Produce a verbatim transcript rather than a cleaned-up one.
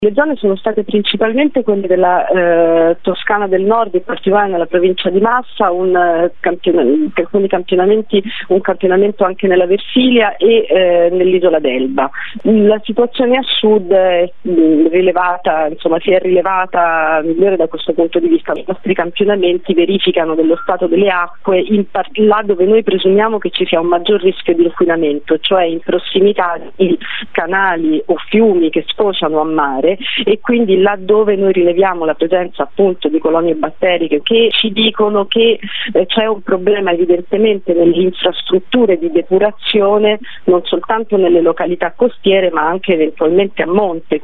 Le zone sono state principalmente quelle della eh, Toscana del Nord, in particolare nella provincia di Massa, un, eh, campion- alcuni campionamenti, un campionamento anche nella Versilia e eh, nell'isola d'Elba. La situazione a sud è mh, rilevata, insomma si è rilevata migliore da questo punto di vista. I nostri campionamenti verificano dello stato delle acque in par- là dove noi presumiamo che ci sia un maggior rischio di inquinamento, cioè in prossimità di canali o fiumi che sfociano a mare, e quindi laddove noi rileviamo la presenza appunto di colonie batteriche che ci dicono che eh, c'è un problema evidentemente nelle infrastrutture di depurazione, non soltanto nelle località costiere ma anche eventualmente a monte.